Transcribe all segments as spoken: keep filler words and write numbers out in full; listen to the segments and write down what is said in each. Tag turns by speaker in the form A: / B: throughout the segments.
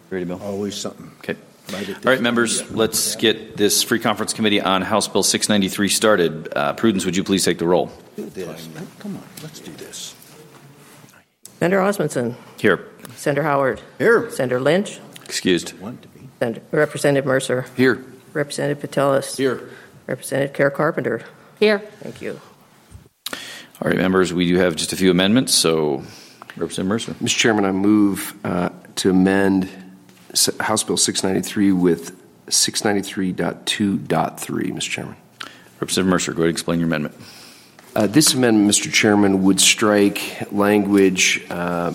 A: Ready, Bill?
B: Always something.
A: Okay. Right All right, members, yeah. let's get this Free Conference Committee on House Bill six ninety-three started. Uh, Prudence, would you please take the roll?
B: Do this. Come on, let's do this.
C: Senator Osmundson.
A: Here.
C: Senator Howard.
B: Here.
C: Senator Lynch.
A: Excused.
C: Senator, Representative Mercer.
A: Here.
C: Representative Patelis.
B: Here.
C: Representative Kerr Carpenter.
D: Here.
C: Thank you.
A: All right, members, we do have just a few amendments, so Representative Mercer.
E: Mister Chairman, I move uh, to amend House Bill six ninety-three with six ninety-three point two point three, Mister Chairman.
A: Representative Mercer, go ahead and explain your amendment.
E: Uh, this amendment, Mister Chairman, would strike language uh,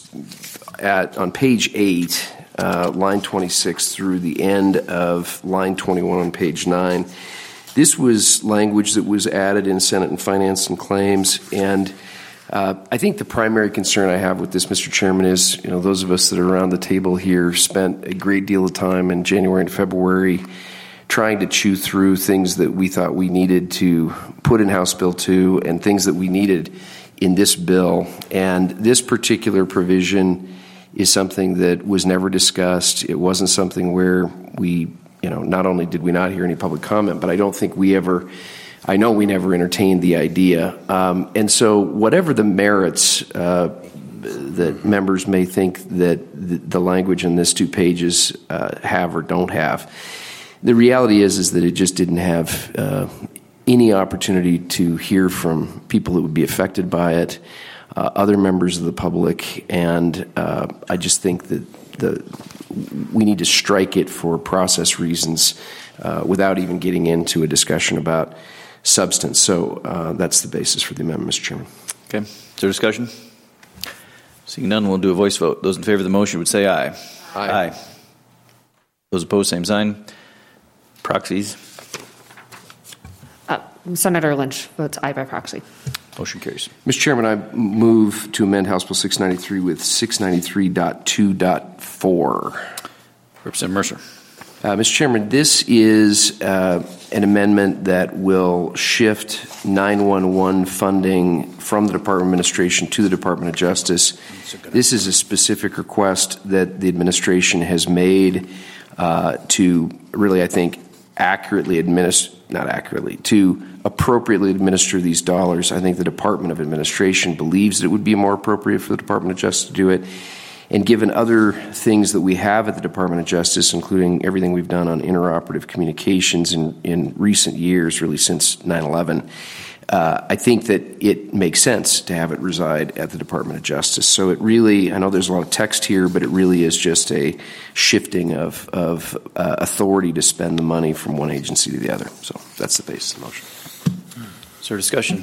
E: at on page eight, uh, line twenty-six, through the end of line twenty-one on page nine. This was language that was added in Senate and Finance and Claims, and uh, I think the primary concern I have with this, Mister Chairman, is you know those of us that are around the table here spent a great deal of time in January and February trying to chew through things that we thought we needed to put in House Bill two and things that we needed in this bill. And this particular provision is something that was never discussed. It wasn't something where we, you know, not only did we not hear any public comment, but I don't think we ever, I know we never entertained the idea. Um, and so whatever the merits uh, that members may think that the, the language in this two pages uh, have or don't have, the reality is is that it just didn't have uh, any opportunity to hear from people that would be affected by it, uh, other members of the public, and uh, I just think that the we need to strike it for process reasons uh, without even getting into a discussion about substance. So uh, that's the basis for the amendment, Mister Chairman.
A: Okay. Is there discussion? Seeing none, we'll do a voice vote. Those in favor of the motion would say aye.
E: Aye.
A: Aye. Those opposed, same sign. Proxies.
D: Uh, Senator Lynch votes aye by proxy.
A: Motion carries.
E: Mister Chairman, I move to amend House Bill six ninety-three with six ninety-three point two point four.
A: Representative Mercer.
E: Uh, Mister Chairman, this is uh, an amendment that will shift nine one one funding from the Department of Administration to the Department of Justice. This is a specific request that the administration has made uh, to really, I think, accurately administer, not accurately, to appropriately administer these dollars. I think the Department of Administration believes that it would be more appropriate for the Department of Justice to do it. And given other things that we have at the Department of Justice, including everything we've done on interoperative communications in, in recent years, really since nine eleven, uh, I think that it makes sense to have it reside at the Department of Justice. So it really, I know there's a lot of text here, but it really is just a shifting of, of uh, authority to spend the money from one agency to the other. So that's the basis of the motion.
A: Is there discussion?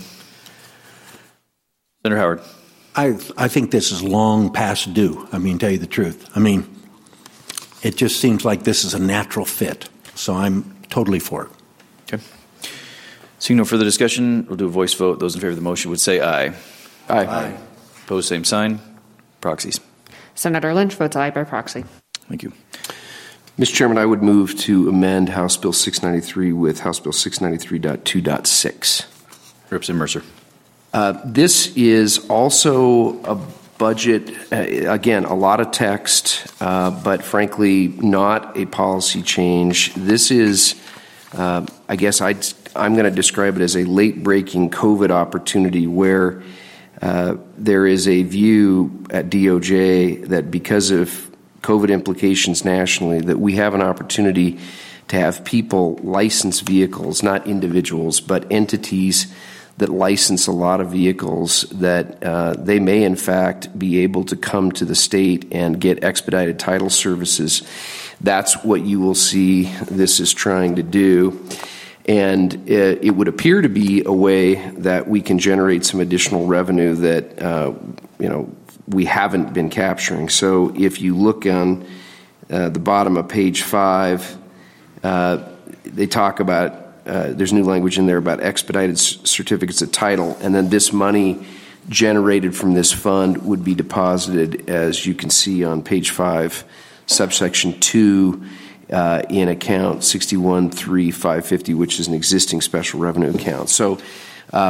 A: Senator Howard.
B: I I think this is long past due. I mean, tell you the truth. I mean, it just seems like this is a natural fit. So I'm totally for it.
A: Okay. Seeing no further discussion, we'll do a voice vote. Those in favor of the motion would say aye.
E: Aye.
A: Aye. Opposed, same sign. Proxies.
D: Senator Lynch votes aye by proxy.
A: Thank you.
E: Mister Chairman, I would move to amend House Bill six ninety-three with House Bill six ninety-three point two point six.
A: Representative Mercer.
E: Uh, this is also a budget, uh, again, a lot of text, uh, but frankly, not a policy change. This is, uh, I guess I'd, I'm going to describe it as a late-breaking COVID opportunity where uh, there is a view at D O J that because of COVID implications nationally, that we have an opportunity to have people license vehicles, not individuals, but entities that license a lot of vehicles, that uh, they may in fact be able to come to the state and get expedited title services. That's what you will see this is trying to do. And it, it would appear to be a way that we can generate some additional revenue that uh, you know we haven't been capturing. So if you look on uh, the bottom of page five, uh, they talk about Uh, there's new language in there about expedited c- certificates of title, and then this money generated from this fund would be deposited, as you can see on page five, subsection two, uh, in account sixty-one three five fifty, which is an existing special revenue account. So um,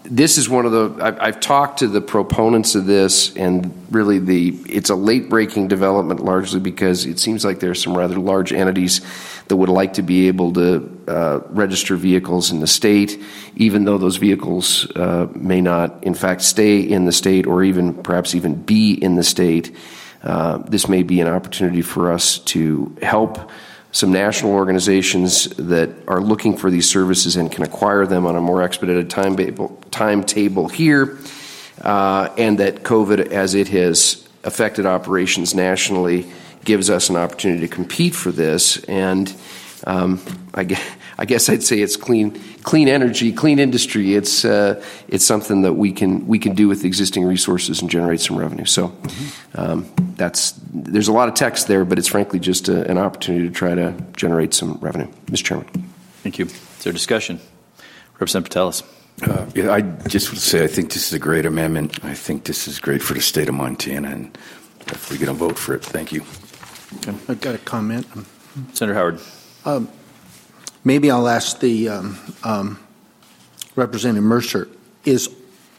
E: this is one of the, I've, I've talked to the proponents of this, and really the, it's a late-breaking development largely because it seems like there are some rather large entities that would like to be able to uh, register vehicles in the state, even though those vehicles uh, may not, in fact, stay in the state or even perhaps even be in the state. Uh, this may be an opportunity for us to help some national organizations that are looking for these services and can acquire them on a more expedited timetable, timetable here, uh, and that COVID, as it has affected operations nationally, gives us an opportunity to compete for this. And um, I, guess, I guess I'd say it's clean, clean energy, clean industry. It's uh, it's something that we can we can do with existing resources and generate some revenue. So um, that's there's a lot of text there, but it's frankly just a, an opportunity to try to generate some revenue. Mister Chairman.
A: Thank you. Is there discussion? Representative Patelis.
F: Uh, yeah, I just would say I think this is a great amendment. I think this is great for the state of Montana, and if we're going to vote for it, thank you.
B: Okay. I've got a comment.
A: Senator Howard.
B: Um, maybe I'll ask the um, um, Representative Mercer, is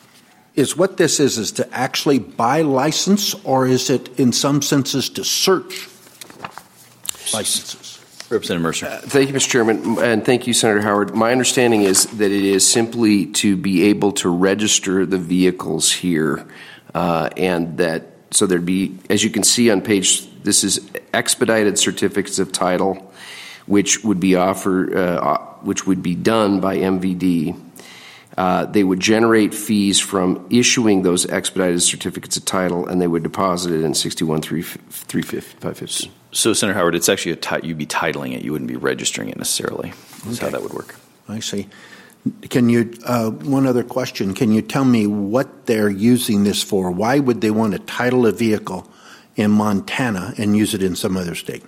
B: is what this is, is to actually buy license, or is it in some senses to search licenses?
A: Representative Mercer.
E: Uh, thank you, Mister Chairman, and thank you, Senator Howard. My understanding is that it is simply to be able to register the vehicles here, uh, and that so there'd be, as you can see on page, this is expedited certificates of title, which would be offered, uh, which would be done by M V D. Uh, they would generate fees from issuing those expedited certificates of title, and they would deposit it in sixty-one three five fifty.
A: So, Senator Howard, it's actually a ti- you'd be titling it. You wouldn't be registering it necessarily. That's
B: Okay.
A: how that would work.
B: I see. Can you, uh, one other question, can you tell me what they're using this for? Why would they want to title a vehicle in Montana and use it in some other state?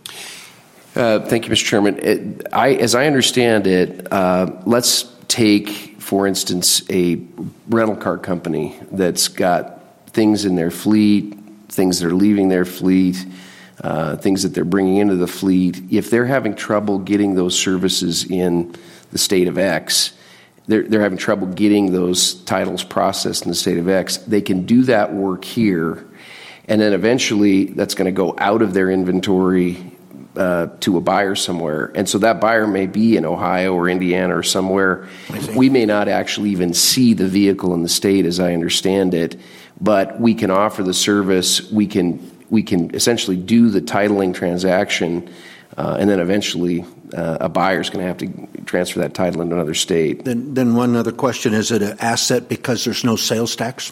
E: Uh, thank you, Mister Chairman. It, I, as I understand it, uh, let's take, for instance, a rental car company that's got things in their fleet, things that are leaving their fleet, uh, things that they're bringing into the fleet. If they're having trouble getting those services in the state of X, they're, they're having trouble getting those titles processed in the state of X, they can do that work here, and then eventually that's going to go out of their inventory uh, to a buyer somewhere. And so that buyer may be in Ohio or Indiana or somewhere. We may not actually even see the vehicle in the state, as I understand it, but we can offer the service. We can we can essentially do the titling transaction, uh, and then eventually uh, a buyer is going to have to transfer that title into another state.
B: Then, then one other question, is it an asset because there's no sales tax?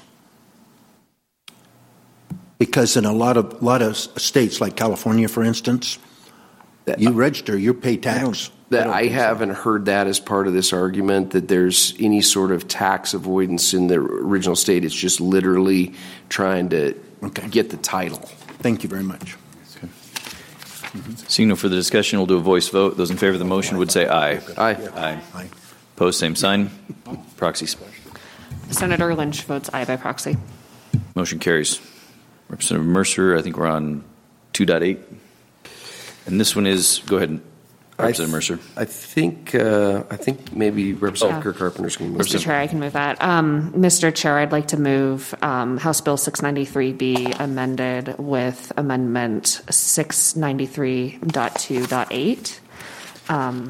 B: Because in a lot of lot of states, like California, for instance, you register, you pay tax.
E: That I haven't heard that as part of this argument, that there's any sort of tax avoidance in the original state. It's just literally trying to
B: Okay.
E: get the title.
B: Thank you very much.
A: Okay. Seeing no further discussion, we'll do a voice vote. Those in favor of the motion would say aye.
E: Aye.
A: Aye.
B: Aye.
A: Opposed, same sign. Proxies.
D: Senator Lynch votes aye by proxy.
A: Motion carries. Representative Mercer, I think we're on two point eight. And this one is, go ahead, Representative Mercer.
E: I think uh, I think maybe Representative
D: Oh.
E: Kirk Carpenter's going to move.
D: Mister Chair, I can move that. Um, Mister Chair, I'd like to move um, House Bill six ninety-three be amended with Amendment six ninety-three point two point eight. Um,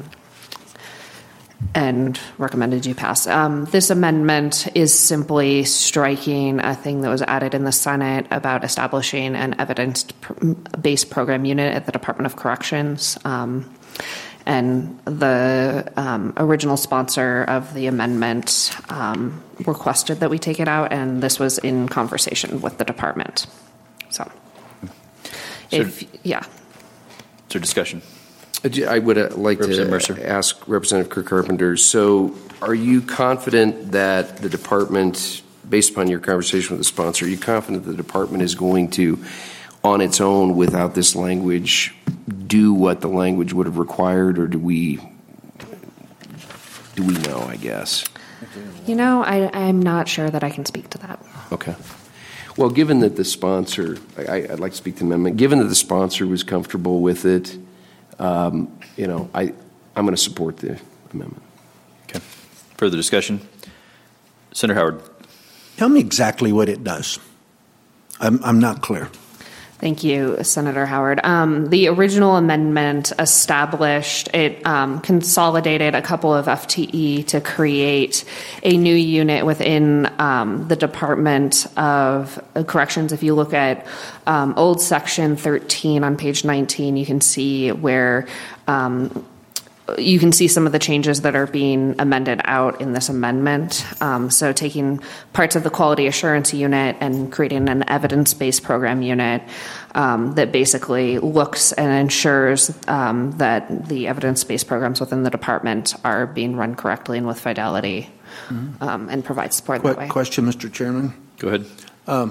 D: and recommended you pass. Um, this amendment is simply striking a thing that was added in the Senate about establishing an evidence-based program unit at the Department of Corrections. Um, and the um, original sponsor of the amendment um, requested that we take it out, and this was in conversation with the department. So, if, yeah.
A: Is there discussion?
E: I would uh, like to
A: Representative Mercer.
E: ask Representative Kirk Carpenter, so are you confident that the department, based upon your conversation with the sponsor, are you confident the department is going to, on its own, without this language, do what the language would have required, or do we do we know, I guess?
D: You know, I, I'm not sure that I can speak to that.
E: Okay. Well, given that the sponsor, I, I'd like to speak to the amendment, given that the sponsor was comfortable with it, Um, you know, I, I'm going to support the amendment.
A: Okay. Further discussion? Senator Howard.
B: Tell me exactly what it does. I'm, I'm not clear.
D: Thank you, Senator Howard. Um, the original amendment established, it um, consolidated a couple of F T E to create a new unit within um, the Department of Corrections. If you look at um, old section thirteen on page nineteen, you can see where um, you can see some of the changes that are being amended out in this amendment. Um, so taking parts of the quality assurance unit and creating an evidence-based program unit um, that basically looks and ensures um, that the evidence-based programs within the department are being run correctly and with fidelity, mm-hmm. um, and provide support
B: Qu-
D: that way.
B: Question, Mister Chairman?
A: Go ahead.
B: Um,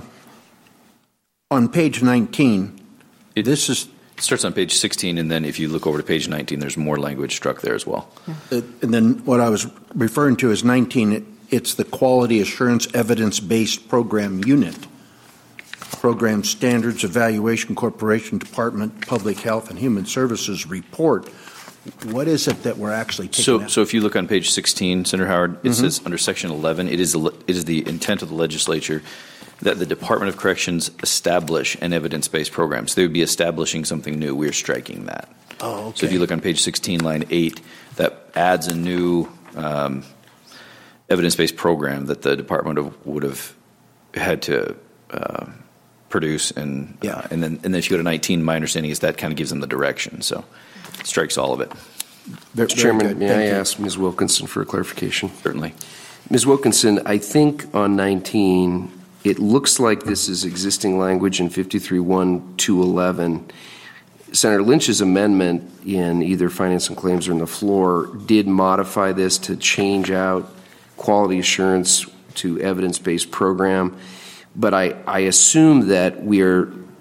B: on page nineteen,
A: It,
B: this is...
A: It starts on page sixteen, and then if you look over to page nineteen, there's more language struck there as well.
B: Uh, and then what I was referring to is nineteen, it, it's the Quality Assurance Evidence-Based Program Unit. Program Standards Evaluation Corporation Department Public Health and Human Services Report. What is it that we're actually taking
A: So,
B: out?
A: so if you look on page sixteen, Senator Howard, it
B: Mm-hmm.
A: says under section eleven, it is, it is the intent of the legislature that the Department of Corrections establish an evidence-based program. So they would be establishing something new. We're striking that.
B: Oh, okay.
A: So if you look on page sixteen, line eight, that adds a new um, evidence-based program that the department of, would have had to uh, produce, and
B: Yeah.
A: uh, and then and then if you go to nineteen, my understanding is that kind of gives them the direction. So it strikes all of it.
B: Very-
E: Mister Chairman,
B: very good.
E: may
B: Thank
E: I
B: you.
E: ask Miz Wilkinson for a clarification?
A: Certainly.
E: Miz Wilkinson, I think on nineteen, it looks like this is existing language in fifty-three one two eleven. Senator Lynch's amendment in either Finance and Claims or in the floor did modify this to change out quality assurance to evidence-based program. But I, I assume that we're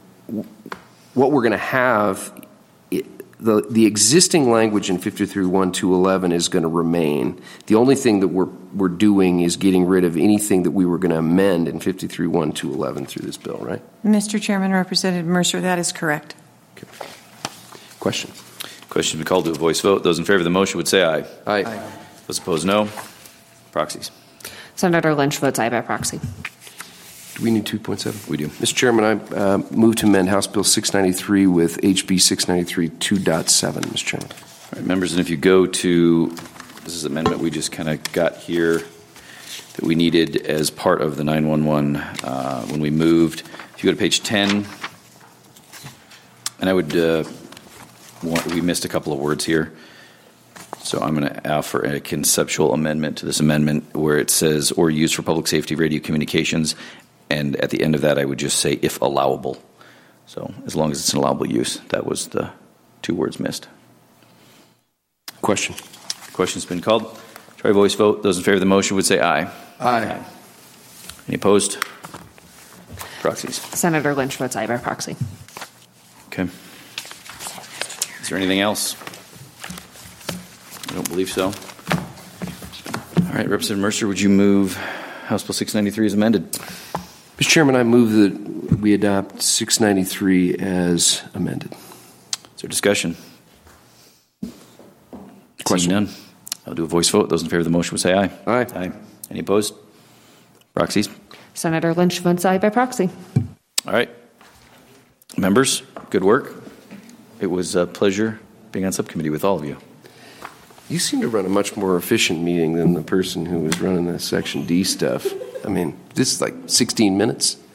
E: what we're going to have, it, the, the existing language in fifty-three one two eleven is going to remain. The only thing that we're we're doing is getting rid of anything that we were going to amend in fifty-three one two eleven through this bill, right?
G: Mister Chairman, Representative Mercer, that is correct.
E: Okay. Question.
A: Question be called to a voice vote. Those in favor of the motion would say aye.
E: Aye.
B: Aye.
A: Those opposed, no. Proxies.
D: Senator Lynch votes aye by proxy.
E: Do we need two point seven?
A: We do.
E: Mister Chairman, I uh, move to amend House Bill six ninety-three with H B six ninety-three two point seven, Mister Chairman.
A: All right, members, and if you go to, this is an amendment we just kind of got here that we needed as part of the nine one one uh, when we moved. If you go to page ten, and I would, uh, want, we missed a couple of words here. So I'm going to offer a conceptual amendment to this amendment where it says, or used for public safety radio communications. And at the end of that, I would just say, if allowable. So as long as it's an allowable use, that was the two words missed.
E: Question.
A: Question's been called. Try voice vote. Those in favor of the motion would say aye.
B: Aye.
A: Any opposed? Proxies.
D: Senator Lynch votes aye by proxy.
A: Okay. Is there anything else? I don't believe so. All right, Representative Mercer, would you move House Bill six ninety-three as amended?
E: Mister Chairman, I move that we adopt six ninety-three as amended.
A: Is there discussion?
E: Question.
A: Seeing none, I'll do a voice vote. Those in favor of the motion would say aye.
E: Aye.
A: Aye. Any opposed? Proxies.
D: Senator Lynch votes aye by proxy.
A: All right. Members, good work. It was a pleasure being on subcommittee with all of you.
E: You seem to run a much more efficient meeting than the person who was running the Section D stuff. I mean, this is like sixteen minutes.